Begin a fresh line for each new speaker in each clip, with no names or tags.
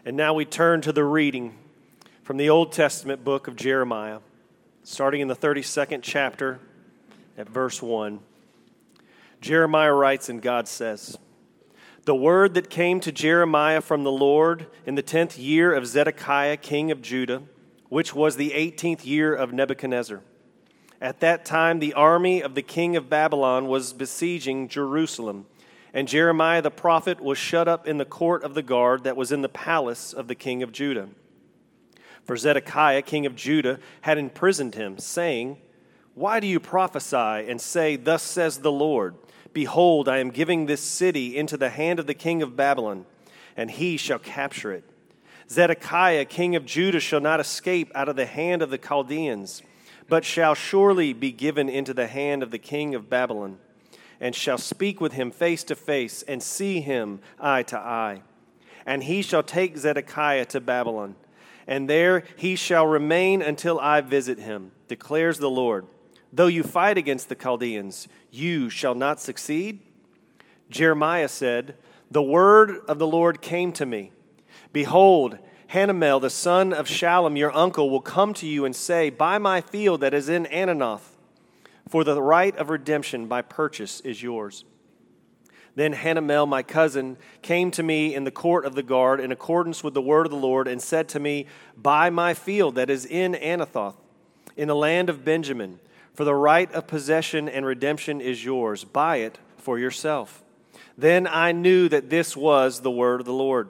And now we turn to the reading from the Old Testament book of Jeremiah, starting in the 32nd chapter at verse 1. Jeremiah writes, and God says, "The word that came to Jeremiah from the Lord in the 10th year of Zedekiah, king of Judah, which was the 18th year of Nebuchadnezzar. At that time the army of the king of Babylon was besieging Jerusalem, and Jeremiah the prophet was shut up in the court of the guard that was in the palace of the king of Judah. For Zedekiah, king of Judah, had imprisoned him, saying, 'Why do you prophesy and say, Thus says the Lord, Behold, I am giving this city into the hand of the king of Babylon, and he shall capture it. Zedekiah, king of Judah, shall not escape out of the hand of the Chaldeans, but shall surely be given into the hand of the king of Babylon, and shall speak with him face to face, and see him eye to eye. And he shall take Zedekiah to Babylon, and there he shall remain until I visit him, declares the Lord. Though you fight against the Chaldeans, you shall not succeed?' Jeremiah said, 'The word of the Lord came to me. Behold, Hanamel, the son of Shallum, your uncle, will come to you and say, Buy my field that is in Anathoth, for the right of redemption by purchase is yours.' Then Hanamel, my cousin, came to me in the court of the guard in accordance with the word of the Lord and said to me, Buy my field that is in Anathoth, in the land of Benjamin, for the right of possession and redemption is yours. Buy it for yourself. Then I knew that this was the word of the Lord.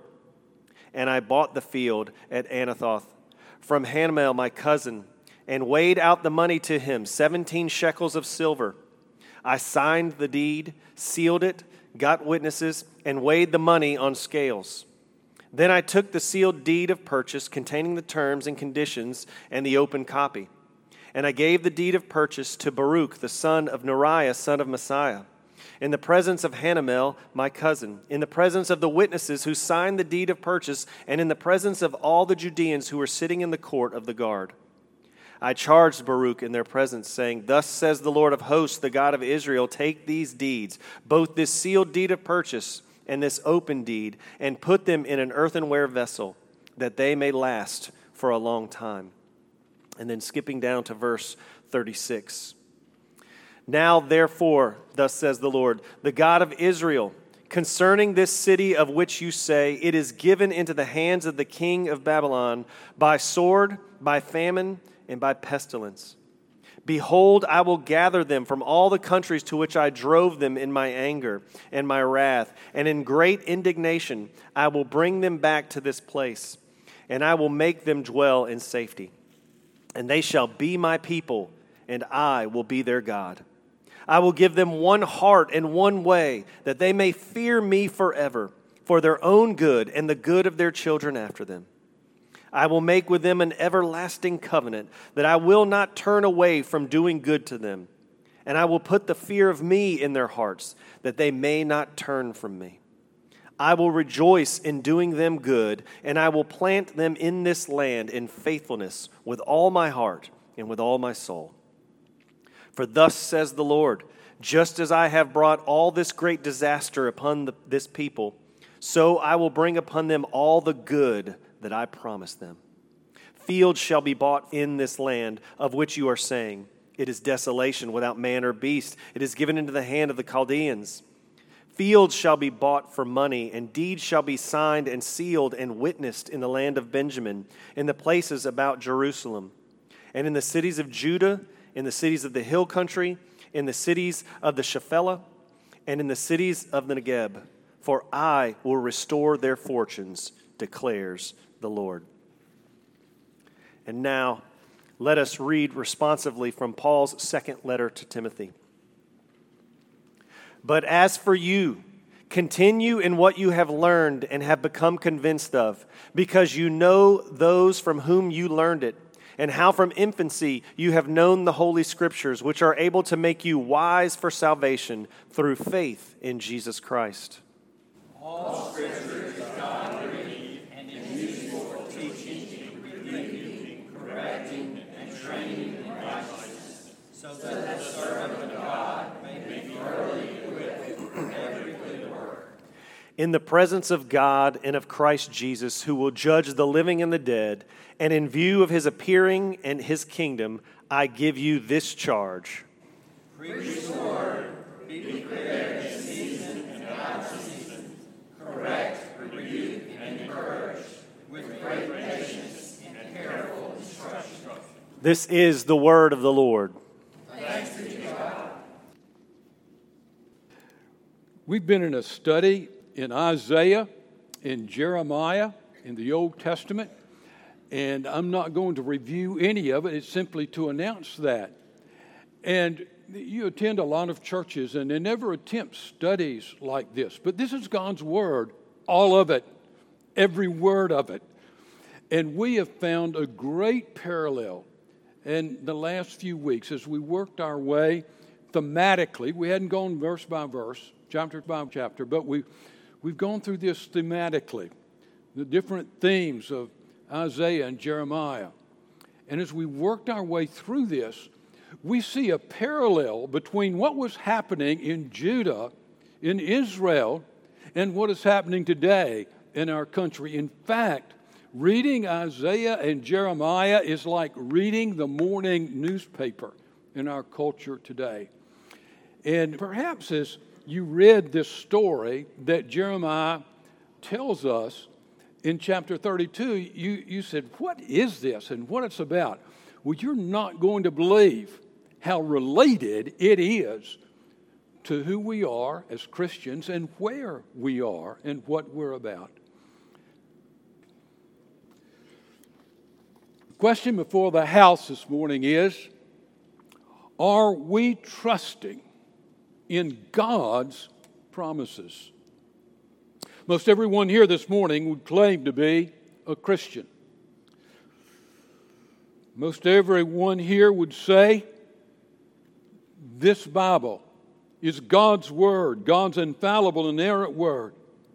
And I bought the field at Anathoth from Hanamel, my cousin, and weighed out the money to him, 17 shekels of silver. I signed the deed, sealed it, got witnesses, and weighed the money on scales. Then I took the sealed deed of purchase containing the terms and conditions and the open copy. And I gave the deed of purchase to Baruch, the son of Neriah, son of Messiah, in the presence of Hanamel, my cousin, in the presence of the witnesses who signed the deed of purchase, and in the presence of all the Judeans who were sitting in the court of the guard. I charged Baruch in their presence, saying, Thus says the Lord of hosts, the God of Israel, take these deeds, both this sealed deed of purchase and this open deed, and put them in an earthenware vessel, that they may last for a long time. And then skipping down to verse 36. Now, therefore, thus says the Lord, the God of Israel, concerning this city of which you say, It is given into the hands of the king of Babylon by sword, by famine, and by pestilence. Behold, I will gather them from all the countries to which I drove them in my anger and my wrath, and in great indignation I will bring them back to this place, and I will make them dwell in safety. And they shall be my people, and I will be their God. I will give them one heart and one way, that they may fear me forever, for their own good and the good of their children after them. I will make with them an everlasting covenant, that I will not turn away from doing good to them. And I will put the fear of me in their hearts, that they may not turn from me. I will rejoice in doing them good, and I will plant them in this land in faithfulness with all my heart and with all my soul. For thus says the Lord, just as I have brought all this great disaster upon this people, so I will bring upon them all the good that I promised them. Fields shall be bought in this land, of which you are saying, It is desolation without man or beast. It is given into the hand of the Chaldeans. Fields shall be bought for money, and deeds shall be signed and sealed and witnessed in the land of Benjamin, in the places about Jerusalem, and in the cities of Judah, in the cities of the hill country, in the cities of the Shephelah, and in the cities of the Negeb. For I will restore their fortunes, declares the Lord. And now, let us read responsively from Paul's second letter to Timothy. But as for you, continue in what you have learned and have become convinced of, because you know those from whom you learned it, and how from infancy you have known the Holy Scriptures, which are able to make you wise for salvation through faith in Jesus Christ.
All Scripture is God-breathed and is useful for teaching, rebuking, correcting, and training in righteousness, so that the servant of God may be thoroughly equipped for every good work.
in the presence of God and of Christ Jesus, who will judge the living and the dead, and in view of his appearing and his kingdom, I give you this charge.
Preach the word, be prepared in season and out of season. Correct, rebuke, and encourage with great patience and careful instruction.
This is the word of the Lord.
Thanks be to God.
We've been in a study in Isaiah, in Jeremiah, in the Old Testament, and I'm not going to review any of it. It's simply to announce that. And you attend a lot of churches, and they never attempt studies like this. But this is God's Word, all of it, every word of it. And we have found a great parallel in the last few weeks as we worked our way thematically. We hadn't gone verse by verse, chapter by chapter, but we've gone through this thematically, the different themes of Isaiah and Jeremiah. And as we worked our way through this, we see a parallel between what was happening in Judah, in Israel, and what is happening today in our country. In fact, reading Isaiah and Jeremiah is like reading the morning newspaper in our culture today. And perhaps as you read this story that Jeremiah tells us in chapter 32, you said, what is this and what it's about? Well, you're not going to believe how related it is to who we are as Christians and where we are and what we're about. The question before the house this morning is, are we trusting in God's promises? Most everyone here this morning would claim to be a Christian. Most everyone here would say this Bible is God's Word, God's infallible, inerrant Word.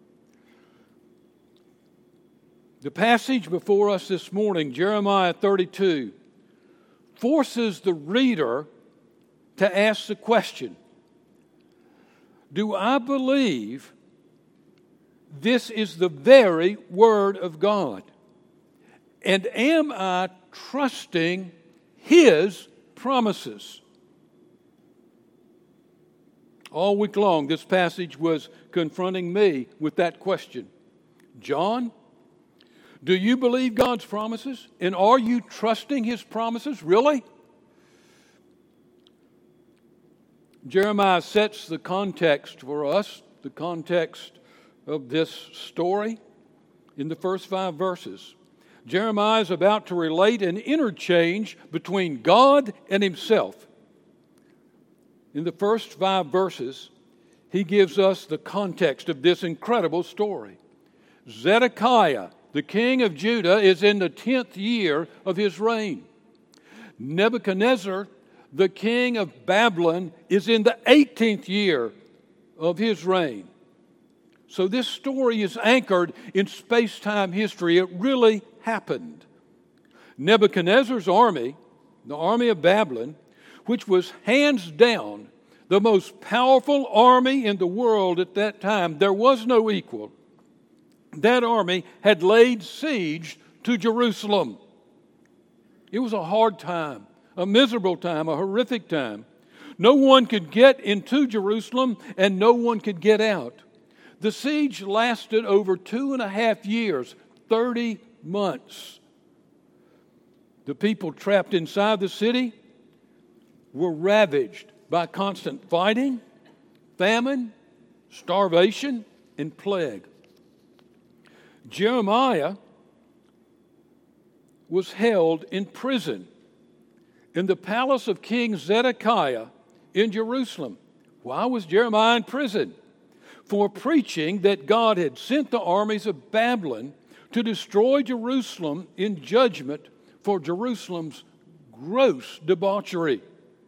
The passage before us this morning, Jeremiah 32, forces the reader to ask the question, do I believe this is the very Word of God? And am I trusting His promises? All week long, this passage was confronting me with that question. John, do you believe God's promises? And are you trusting His promises? Really? Jeremiah sets the context for us, the context of this story in the first 5 verses. Jeremiah is about to relate an interchange between God and himself. In the first 5 verses, he gives us the context of this incredible story. Zedekiah, the king of Judah, is in the 10th year of his reign. Nebuchadnezzar, the king of Babylon, is in the 18th year of his reign. So this story is anchored in space-time history. It really happened. Nebuchadnezzar's army, the army of Babylon, which was hands down the most powerful army in the world at that time, there was no equal. That army had laid siege to Jerusalem. It was a hard time, a miserable time, a horrific time. No one could get into Jerusalem and no one could get out. The siege lasted over 2.5 years, 30 months. The people trapped inside the city were ravaged by constant fighting, famine, starvation, and plague. Jeremiah was held in prison in the palace of King Zedekiah in Jerusalem. Why was Jeremiah in prison? For preaching that God had sent the armies of Babylon to destroy Jerusalem in judgment for Jerusalem's gross debauchery.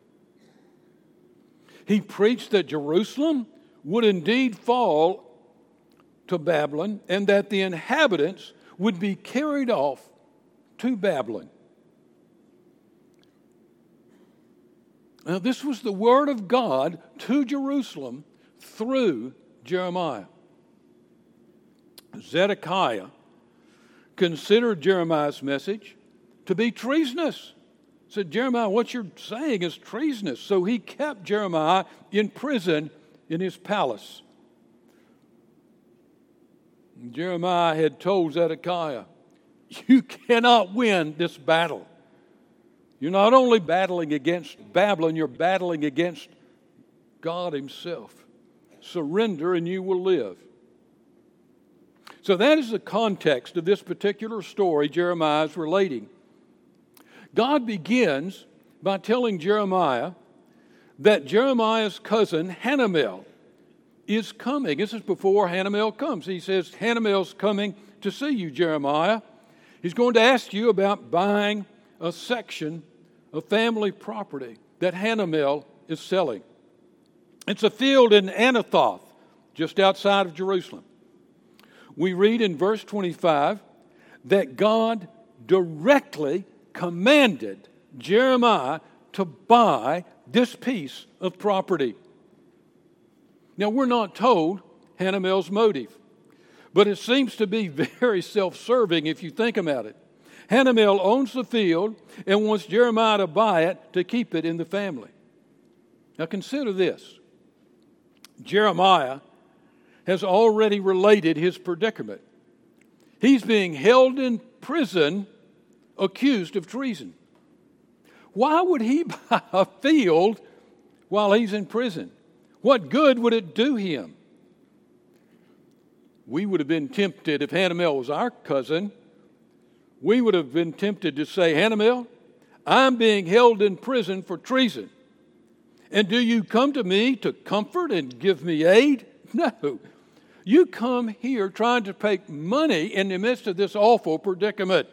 He preached that Jerusalem would indeed fall to Babylon and that the inhabitants would be carried off to Babylon. Now, this was the word of God to Jerusalem through Jeremiah. Zedekiah considered Jeremiah's message to be treasonous. He said, Jeremiah, what you're saying is treasonous. So he kept Jeremiah in prison in his palace. And Jeremiah had told Zedekiah, you cannot win this battle. You're not only battling against Babylon, you're battling against God himself. Surrender and you will live. So that is the context of this particular story Jeremiah is relating. God begins by telling Jeremiah that Jeremiah's cousin Hanamel is coming. This is before Hanamel comes. He says, Hanamel's coming to see you, Jeremiah. He's going to ask you about buying a section of family property that Hanamel is selling. It's a field in Anathoth, just outside of Jerusalem. We read in verse 25 that God directly commanded Jeremiah to buy this piece of property. Now, we're not told Hanamel's motive, but it seems to be very self-serving if you think about it. Hanamel owns the field and wants Jeremiah to buy it to keep it in the family. Now, consider this. Jeremiah has already related his predicament. He's being held in prison, accused of treason. Why would he buy a field while he's in prison? What good would it do him? We would have been tempted, if Hanamel was our cousin, we would have been tempted to say, Hanamel, I'm being held in prison for treason. And do you come to me to comfort and give me aid? No. You come here trying to take money in the midst of this awful predicament.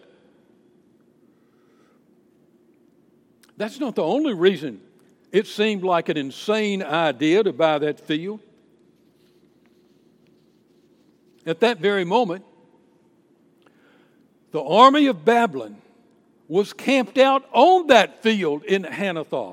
That's not the only reason it seemed like an insane idea to buy that field. At that very moment, the army of Babylon was camped out on that field in Anathoth.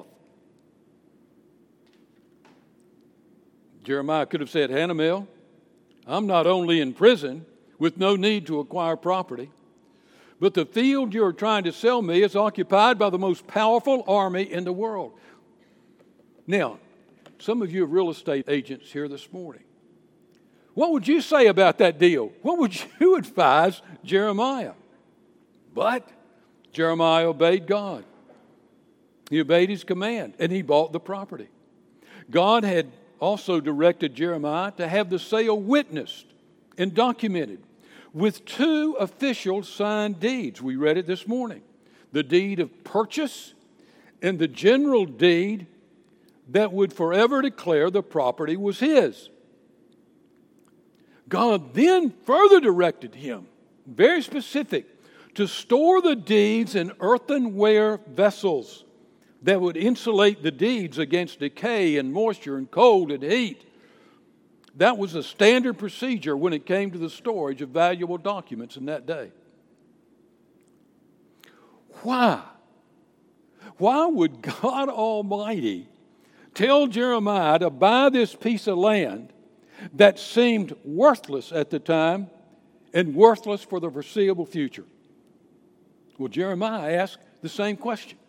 Jeremiah could have said, Hanamel, I'm not only in prison with no need to acquire property, but the field you're trying to sell me is occupied by the most powerful army in the world. Now, some of you are real estate agents here this morning. What would you say about that deal? What would you advise Jeremiah? But Jeremiah obeyed God. He obeyed his command, and he bought the property. God had also directed Jeremiah to have the sale witnessed and documented with 2 official signed deeds. We read it this morning. The deed of purchase and the general deed that would forever declare the property was his. God then further directed him, very specific, to store the deeds in earthenware vessels that would insulate the deeds against decay and moisture and cold and heat. That was a standard procedure when it came to the storage of valuable documents in that day. Why? Why would God Almighty tell Jeremiah to buy this piece of land that seemed worthless at the time and worthless for the foreseeable future? Well, Jeremiah asked the same question.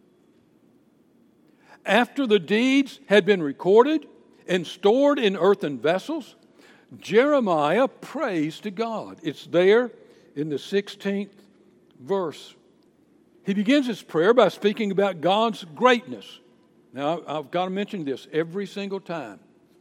After the deeds had been recorded and stored in earthen vessels, Jeremiah prays to God. It's there in the 16th verse. He begins his prayer by speaking about God's greatness. Now, I've got to mention this every single time.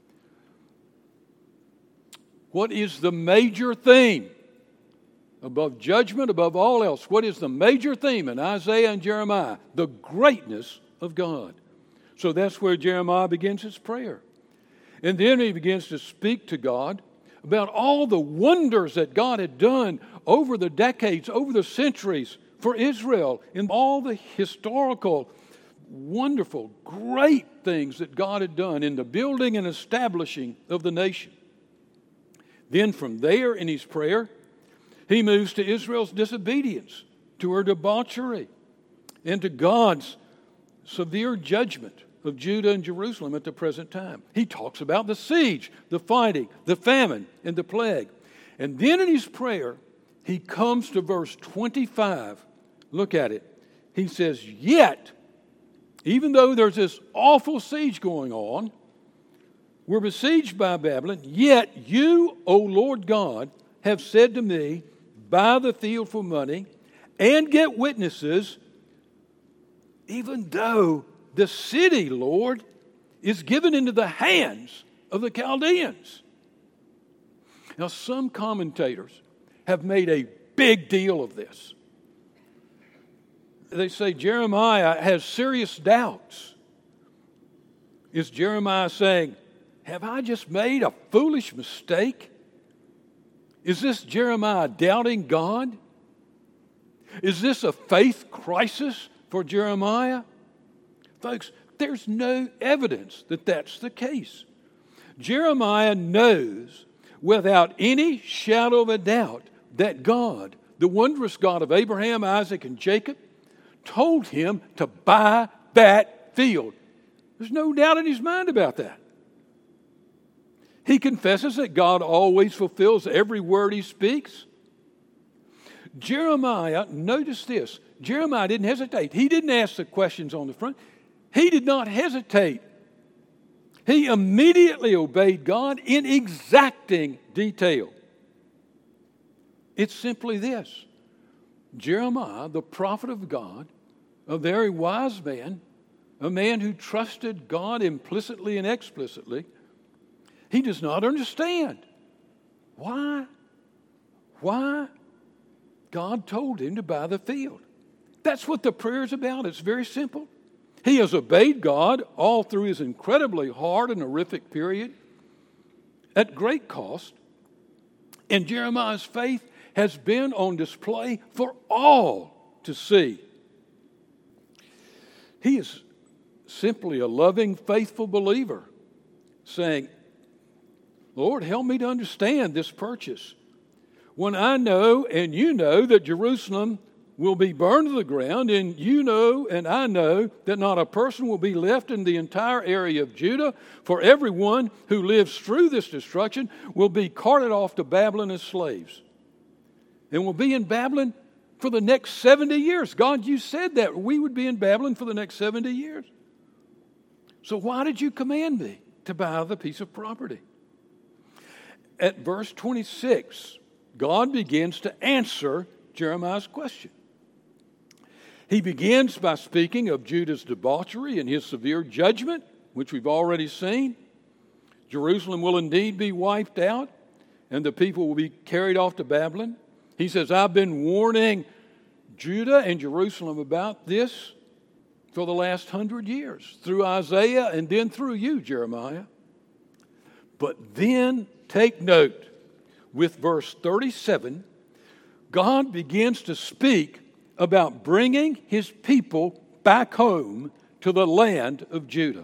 What is the major theme? Above judgment, above all else, what is the major theme in Isaiah and Jeremiah? The greatness of God. So that's where Jeremiah begins his prayer. And then he begins to speak to God about all the wonders that God had done over the decades, over the centuries for Israel, and all the historical, wonderful, great things that God had done in the building and establishing of the nation. Then from there in his prayer, he moves to Israel's disobedience, to her debauchery, and to God's severe judgment of Judah and Jerusalem at the present time. He talks about the siege, the fighting, the famine, and the plague. And then in his prayer, he comes to verse 25. Look at it. He says, yet, even though there's this awful siege going on, we're besieged by Babylon, yet you, O Lord God, have said to me, buy the field for money and get witnesses, even though the city, Lord, is given into the hands of the Chaldeans. Now, some commentators have made a big deal of this. They say Jeremiah has serious doubts. Is Jeremiah saying, have I just made a foolish mistake? Is this Jeremiah doubting God? Is this a faith crisis for Jeremiah? Folks, there's no evidence that that's the case. Jeremiah knows without any shadow of a doubt that God, the wondrous God of Abraham, Isaac, and Jacob, told him to buy that field. There's no doubt in his mind about that. He confesses that God always fulfills every word he speaks. Jeremiah, notice this, Jeremiah didn't hesitate. He didn't ask the questions on the front. He did not hesitate. He immediately obeyed God in exacting detail. It's simply this. Jeremiah, the prophet of God, a very wise man, a man who trusted God implicitly and explicitly, he does not understand why God told him to buy the field. That's what the prayer is about. It's very simple. He has obeyed God all through his incredibly hard and horrific period at great cost. And Jeremiah's faith has been on display for all to see. He is simply a loving, faithful believer saying, Lord, help me to understand this purchase. When I know and you know that Jerusalem will be burned to the ground, and you know and I know that not a person will be left in the entire area of Judah, for everyone who lives through this destruction will be carted off to Babylon as slaves. And will be in Babylon for the next 70 years. God, you said that we would be in Babylon for the next 70 years. So why did you command me to buy the piece of property? At verse 26, God begins to answer Jeremiah's question. He begins by speaking of Judah's debauchery and his severe judgment, which we've already seen. Jerusalem will indeed be wiped out, and the people will be carried off to Babylon. He says, I've been warning Judah and Jerusalem about this for the last 100 years, through Isaiah and then through you, Jeremiah. But then take note, with verse 37, God begins to speak about bringing his people back home to the land of Judah.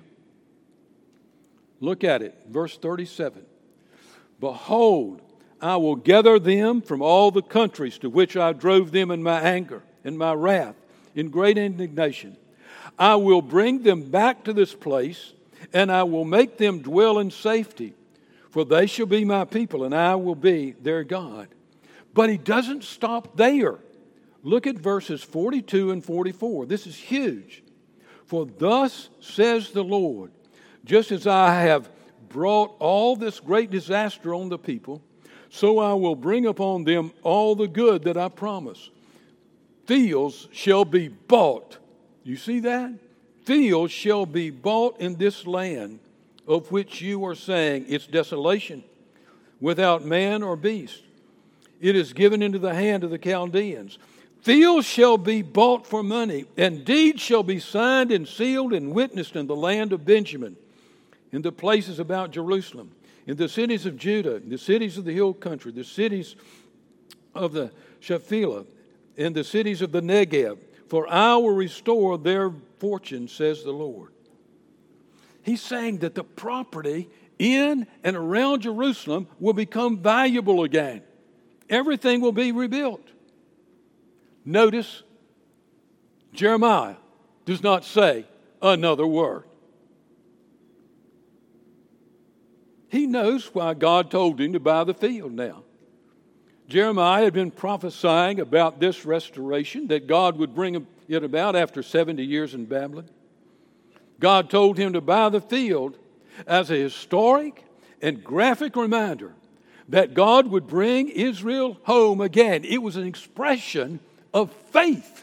Look at it, verse 37. Behold, I will gather them from all the countries to which I drove them in my anger and my wrath, in great indignation. I will bring them back to this place, and I will make them dwell in safety, for they shall be my people, and I will be their God. But he doesn't stop there. Look at verses 42 and 44. This is huge. For thus says the Lord, just as I have brought all this great disaster on the people, so I will bring upon them all the good that I promise. Fields shall be bought. You see that? Fields shall be bought in this land of which you are saying its desolation, without man or beast. It is given into the hand of the Chaldeans. Fields shall be bought for money, and deeds shall be signed and sealed and witnessed in the land of Benjamin, in the places about Jerusalem, in the cities of Judah, in the cities of the hill country, the cities of the Shephelah, and the cities of the Negev. For I will restore their fortune, says the Lord. He's saying that the property in and around Jerusalem will become valuable again. Everything will be rebuilt. Notice, Jeremiah does not say another word. He knows why God told him to buy the field now. Jeremiah had been prophesying about this restoration, that God would bring it about after 70 years in Babylon. God told him to buy the field as a historic and graphic reminder that God would bring Israel home again. It was an expression of faith.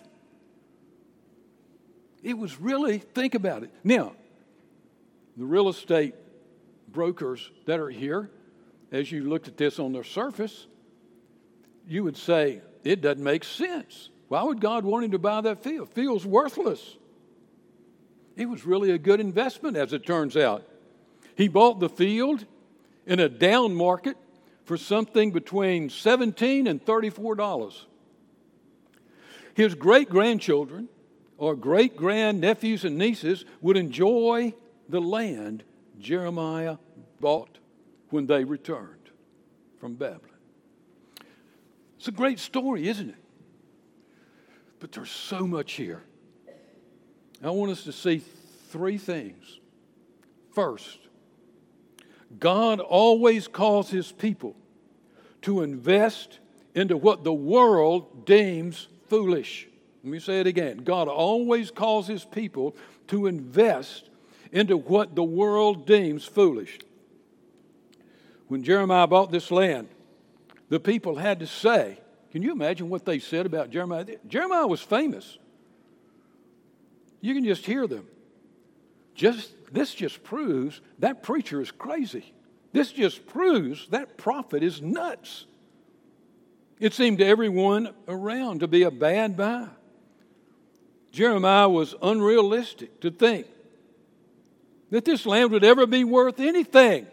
It was really, think about it. Now, the real estate brokers that are here, as you looked at this on the surface, you would say, it doesn't make sense. Why would God want him to buy that field? Field's worthless. It was really a good investment, as it turns out. He bought the field in a down market for something between $17 and $34. His great-grandchildren or great-grandnephews and nieces would enjoy the land Jeremiah bought when they returned from Babylon. It's a great story, isn't it? But there's so much here. I want us to see three things. First, God always calls his people to invest into what the world deems foolish. Let me say it again. God always calls his people to invest into what the world deems foolish. When Jeremiah bought this land, the people had to say, can you imagine what they said about Jeremiah? Jeremiah was famous. You can just hear them. This just proves that preacher is crazy. This just proves that prophet is nuts. It seemed to everyone around to be a bad buy. Jeremiah was unrealistic to think that this land would ever be worth anything.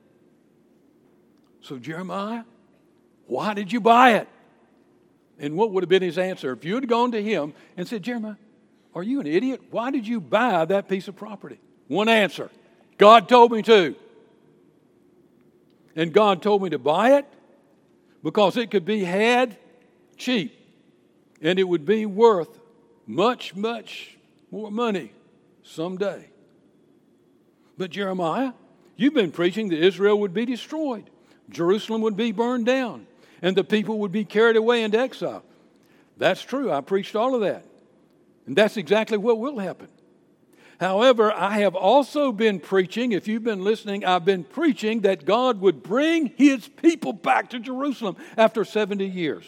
So Jeremiah, why did you buy it? And what would have been his answer? If you had gone to him and said, Jeremiah, are you an idiot? Why did you buy that piece of property? One answer, God told me to. And God told me to buy it because it could be had cheap and it would be worth much, much more money someday. But Jeremiah, you've been preaching that Israel would be destroyed. Jerusalem would be burned down and the people would be carried away into exile. That's true. I preached all of that. And that's exactly what will happen. However, I have also been preaching, if you've been listening, I've been preaching that God would bring his people back to Jerusalem after 70 years.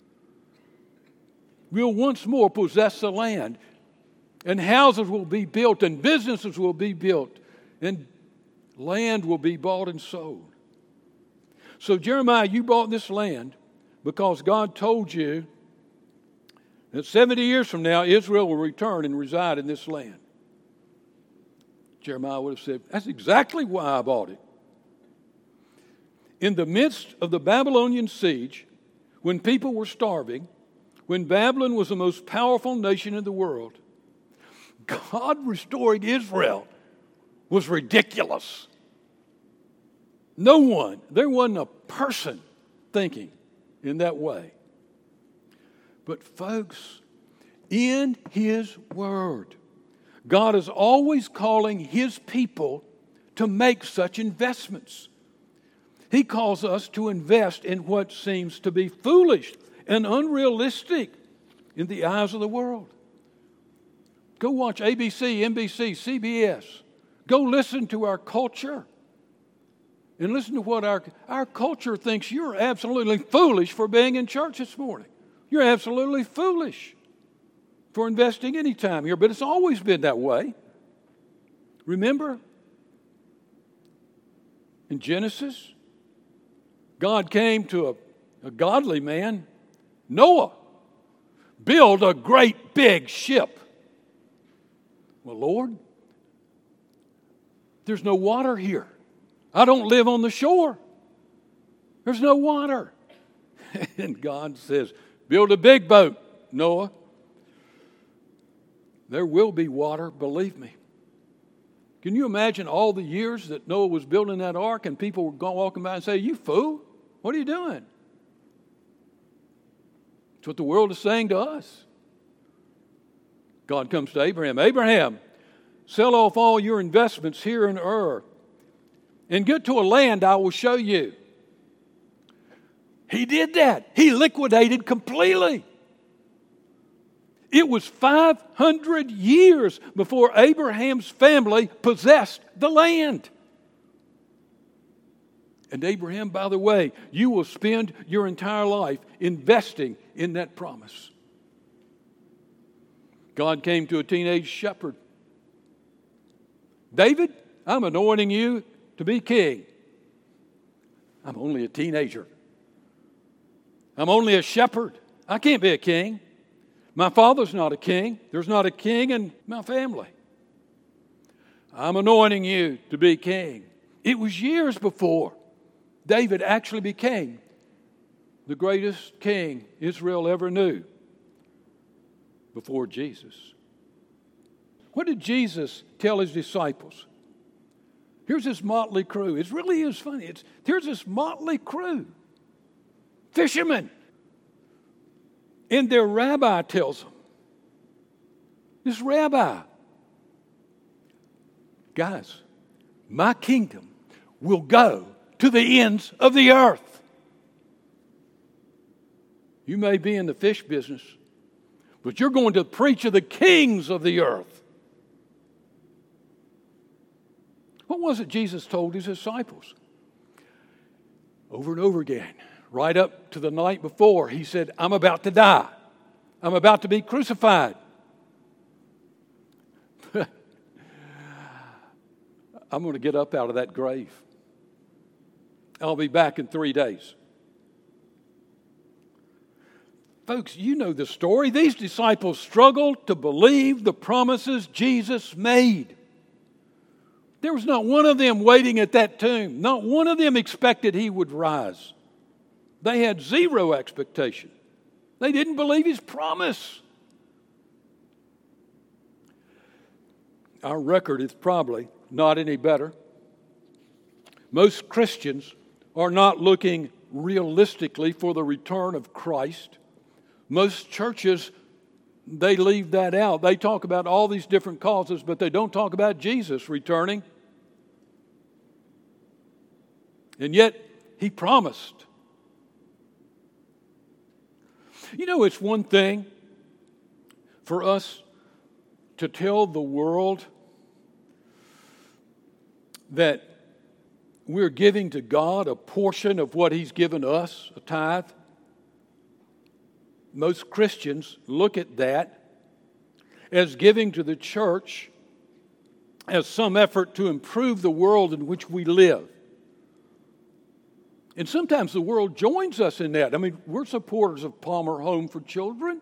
We'll once more possess the land, and houses will be built, and businesses will be built, and land will be bought and sold. So Jeremiah, you bought this land because God told you that 70 years from now, Israel will return and reside in this land. Jeremiah would have said, that's exactly why I bought it. In the midst of the Babylonian siege, when people were starving, when Babylon was the most powerful nation in the world, God restoring Israel was ridiculous. There wasn't a person thinking in that way. But folks, in his word, God is always calling his people to make such investments. He calls us to invest in what seems to be foolish and unrealistic in the eyes of the world. Go watch ABC, NBC, CBS. Go listen to our culture. And listen to what our culture thinks you're absolutely foolish for being in church this morning. You're absolutely foolish for investing any time here, but it's always been that way. Remember, in Genesis, God came to a godly man, Noah, build a great big ship. Well, Lord, there's no water here. I don't live on the shore. There's no water. And God says, build a big boat, Noah. There will be water, believe me. Can you imagine all the years that Noah was building that ark and people were walking by and say, you fool, what are you doing? That's what the world is saying to us. God comes to Abraham. Abraham, sell off all your investments here in Ur and get to a land I will show you. He did that. He liquidated completely. It was 500 years before Abraham's family possessed the land. And Abraham, by the way, you will spend your entire life investing in that promise. God came to a teenage shepherd. David, I'm anointing you to be king. I'm only a teenager. I'm only a shepherd. I can't be a king. My father's not a king. There's not a king in my family. I'm anointing you to be king. It was years before David actually became the greatest king Israel ever knew, before Jesus. What did Jesus tell his disciples? Here's this motley crew. It really is funny. Here's this motley crew. Fishermen. And their rabbi tells them, this rabbi, guys, my kingdom will go to the ends of the earth. You may be in the fish business, but you're going to preach to the kings of the earth. What was it Jesus told his disciples? Over and over again, right up to the night before, he said, I'm about to die. I'm about to be crucified. I'm going to get up out of that grave. I'll be back in 3 days. Folks, you know the story. These disciples struggled to believe the promises Jesus made. There was not one of them waiting at that tomb. Not one of them expected he would rise. They had zero expectation. They didn't believe his promise. Our record is probably not any better. Most Christians are not looking realistically for the return of Christ. Most churches, they leave that out. They talk about all these different causes, but they don't talk about Jesus returning. And yet, he promised. You know, it's one thing for us to tell the world that we're giving to God a portion of what he's given us, a tithe. Most Christians look at that as giving to the church as some effort to improve the world in which we live. And sometimes the world joins us in that. I mean, we're supporters of Palmer Home for Children.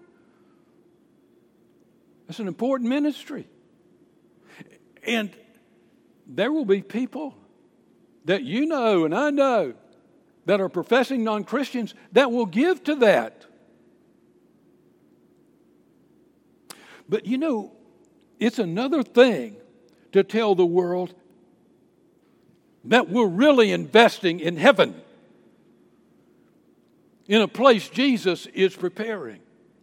That's an important ministry. And there will be people that you know and I know that are professing non-Christians that will give to that. But you know, it's another thing to tell the world that we're really investing in heaven, in a place Jesus is preparing.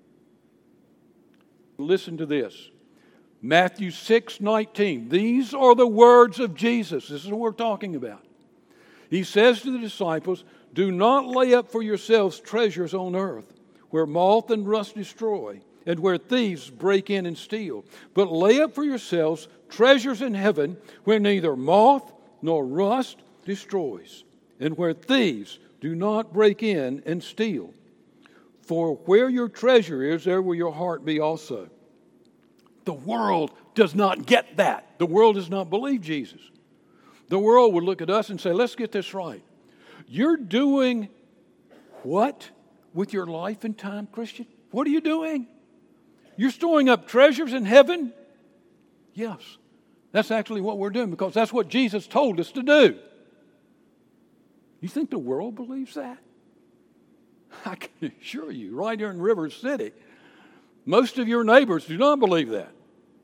Listen to this. Matthew 6:19. These are the words of Jesus. This is what we're talking about. He says to the disciples, do not lay up for yourselves treasures on earth, where moth and rust destroy, and where thieves break in and steal. But lay up for yourselves treasures in heaven, where neither moth nor rust destroys, and where thieves do not break in and steal. For where your treasure is, there will your heart be also. The world does not get that. The world does not believe Jesus. The world would look at us and say, let's get this right. You're doing what with your life and time, Christian? What are you doing? You're storing up treasures in heaven? Yes. That's actually what we're doing, because that's what Jesus told us to do. You think the world believes that? I can assure you, right here in River City, most of your neighbors do not believe that.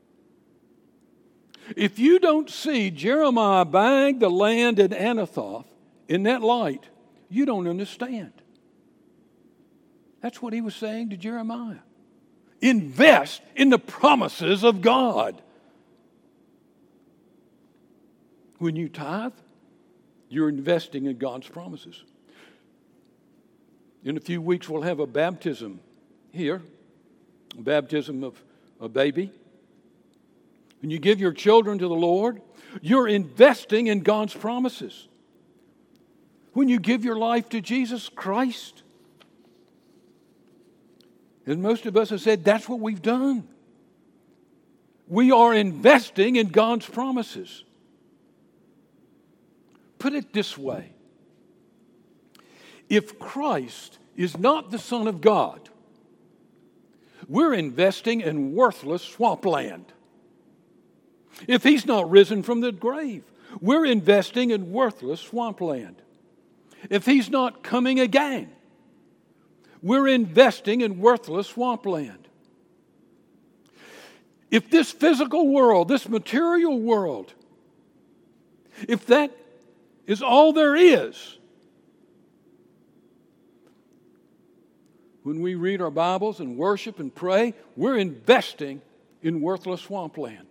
If you don't see Jeremiah buying the land in Anathoth in that light, you don't understand. That's what he was saying to Jeremiah. Invest in the promises of God. When you tithe, you're investing in God's promises. In a few weeks, we'll have a baptism here, a baptism of a baby. When you give your children to the Lord, you're investing in God's promises. When you give your life to Jesus Christ, and most of us have said that's what we've done. We are investing in God's promises. Put it this way. If Christ is not the Son of God, we're investing in worthless swampland. If He's not risen from the grave, we're investing in worthless swampland. If He's not coming again, we're investing in worthless swampland. If this physical world, this material world, if that is all there is, when we read our Bibles and worship and pray, we're investing in worthless swampland.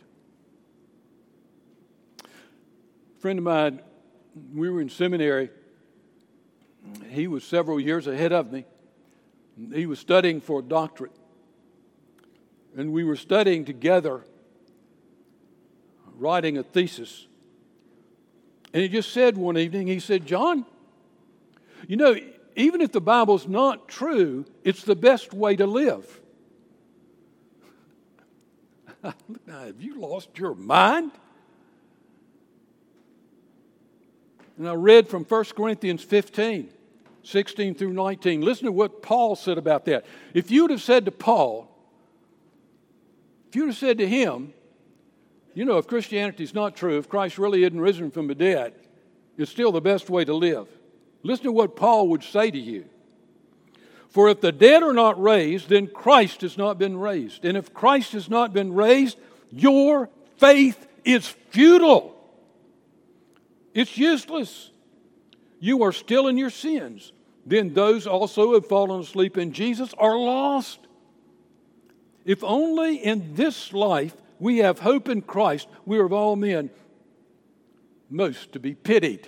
A friend of mine, we were in seminary. He was several years ahead of me. He was studying for a doctorate. And we were studying together, writing a thesis. And he just said one evening, he said, "John, you know, even if the Bible's not true, it's the best way to live." Now, have you lost your mind? And I read from 1 Corinthians 15, 16 through 19. Listen to what Paul said about that. If you would have said to Paul, if you would have said to him, you know, if Christianity is not true, if Christ really isn't risen from the dead, it's still the best way to live. Listen to what Paul would say to you. For if the dead are not raised, then Christ has not been raised. And if Christ has not been raised, your faith is futile. It's useless. You are still in your sins. Then those also who have fallen asleep in Jesus are lost. If only in this life we have hope in Christ, we are of all men most to be pitied.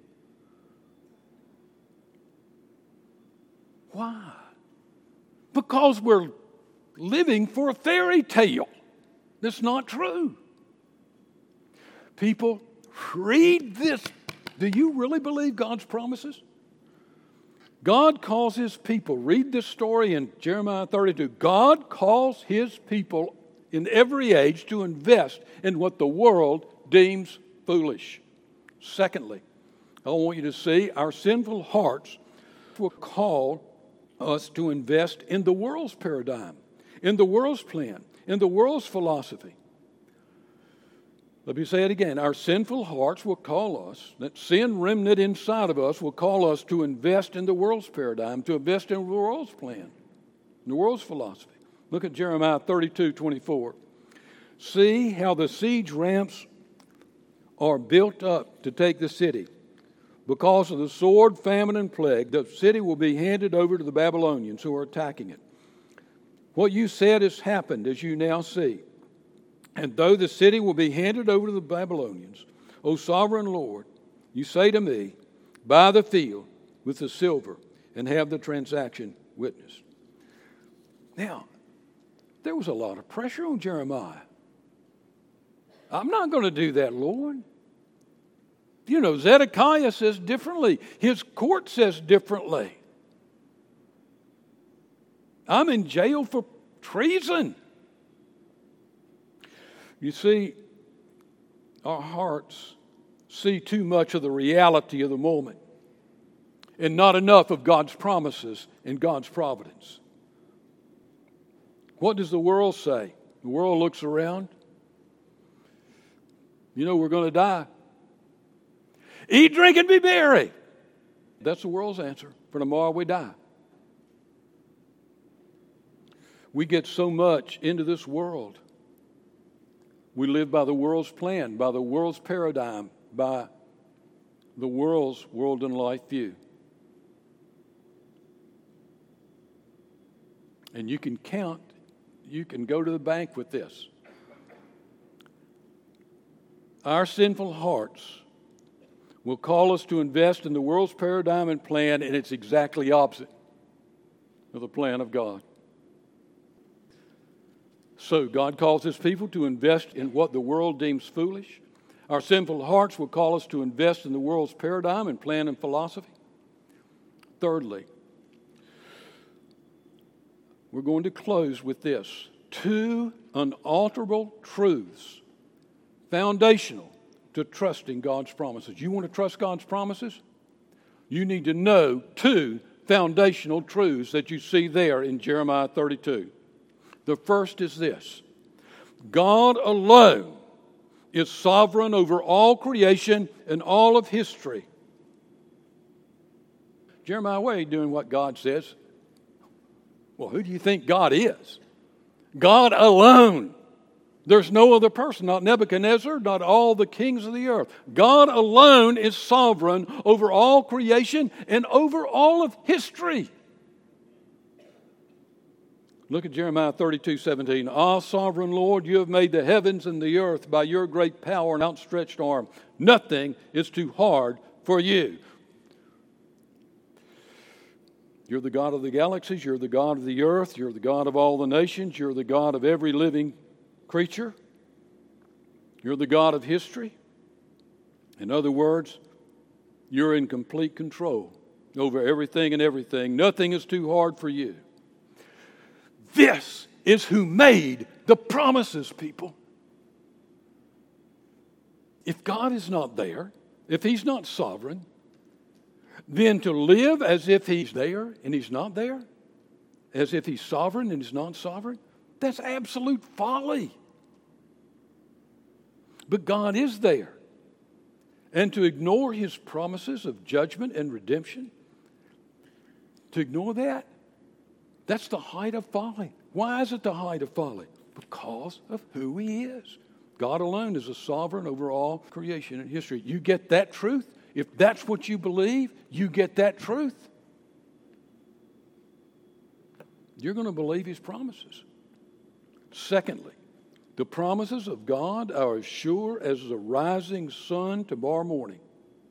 Why? Because we're living for a fairy tale that's not true. People, read this. Do you really believe God's promises? God calls His people, read this story in Jeremiah 32. God calls His people in every age to invest in what the world deems foolish. Secondly, I want you to see our sinful hearts will call us to invest in the world's paradigm, in the world's plan, in the world's philosophy. Let me say it again. Our sinful hearts will call us, that sin remnant inside of us will call us to invest in the world's paradigm, to invest in the world's plan, in the world's philosophy. Look at Jeremiah 32:24. See how the siege ramps are built up to take the city. Because of the sword, famine, and plague, the city will be handed over to the Babylonians who are attacking it. What you said has happened, as you now see. And though the city will be handed over to the Babylonians, O sovereign Lord, you say to me, buy the field with the silver and have the transaction witnessed. Now, there was a lot of pressure on Jeremiah. I'm not going to do that, Lord. You know, Zedekiah says differently. His court says differently. I'm in jail for treason. You see, our hearts see too much of the reality of the moment and not enough of God's promises and God's providence. What does the world say? The world looks around. You know, we're going to die. Eat, drink, and be merry. That's the world's answer. For tomorrow we die. We get so much into this world. We live by the world's plan, by the world's paradigm, by the world's world and life view. And you can count, you can go to the bank with this. Our sinful hearts will call us to invest in the world's paradigm and plan, and it's exactly opposite. of the plan of God. So God calls His people to invest in what the world deems foolish. Our sinful hearts will call us to invest in the world's paradigm and plan and philosophy. Thirdly, we're going to close with this. 2 unalterable truths, foundational to trusting God's promises. You want to trust God's promises? You need to know 2 foundational truths that you see there in Jeremiah 32. The first is this: God alone is sovereign over all creation and all of history. Jeremiah, why are you doing what God says? Well, who do you think God is? God alone. There's no other person, not Nebuchadnezzar, not all the kings of the earth. God alone is sovereign over all creation and over all of history. Look at Jeremiah 32:17. Ah, sovereign Lord, you have made the heavens and the earth by your great power and outstretched arm. Nothing is too hard for you. You're the God of the galaxies. You're the God of the earth. You're the God of all the nations. You're the God of every living creature. You're the God of history. In other words, you're in complete control over everything and everything. Nothing is too hard for you. This is who made the promises, people. If God is not there, if He's not sovereign, then to live as if He's there and He's not there, as if He's sovereign and He's not sovereign, that's absolute folly. But God is there. And to ignore His promises of judgment and redemption, to ignore that, that's the height of folly. Why is it the height of folly? Because of who He is. God alone is a sovereign over all creation and history. You get that truth? If that's what you believe, you get that truth. You're going to believe His promises. Secondly, the promises of God are as sure as the rising sun tomorrow morning.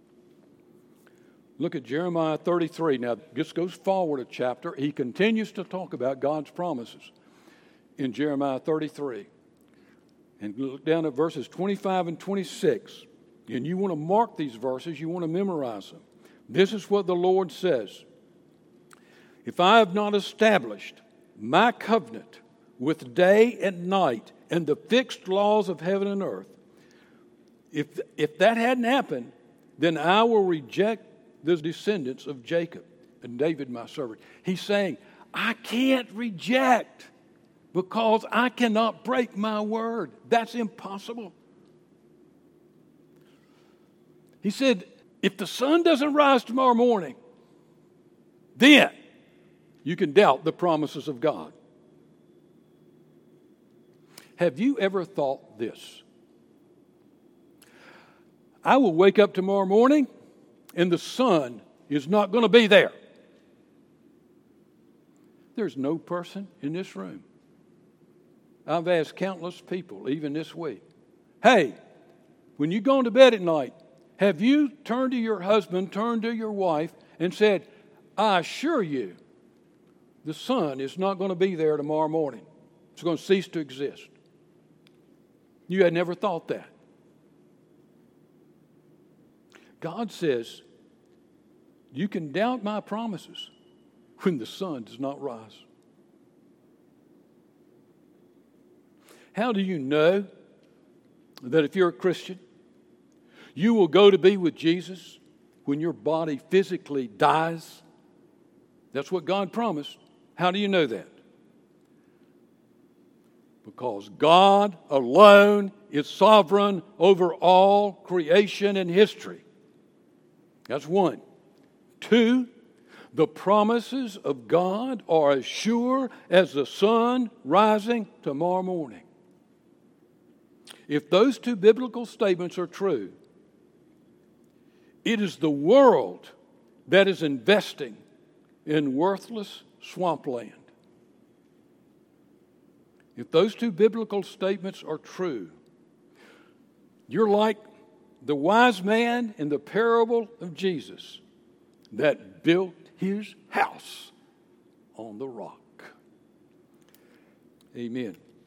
Look at Jeremiah 33. Now, this goes forward a chapter. He continues to talk about God's promises in Jeremiah 33. And look down at verses 25 and 26. And you want to mark these verses. You want to memorize them. This is what the Lord says. If I have not established my covenant with day and night and the fixed laws of heaven and earth, if that hadn't happened, then I will reject the descendants of Jacob and David my servant. He's saying, I can't reject because I cannot break my word. That's impossible. He said, if the sun doesn't rise tomorrow morning, then you can doubt the promises of God. Have you ever thought this? I will wake up tomorrow morning and the sun is not going to be there. There's no person in this room. I've asked countless people, even this week, hey, when you go to bed at night, have you turned to your husband, turned to your wife, and said, I assure you, the sun is not going to be there tomorrow morning. It's going to cease to exist. You had never thought that. God says, you can doubt my promises when the sun does not rise. How do you know that if you're a Christian, you will go to be with Jesus when your body physically dies? That's what God promised. How do you know that? Because God alone is sovereign over all creation and history. That's one. Two, the promises of God are as sure as the sun rising tomorrow morning. If those two biblical statements are true, it is the world that is investing in worthless swampland. If those two biblical statements are true, you're like the wise man in the parable of Jesus that built his house on the rock. Amen.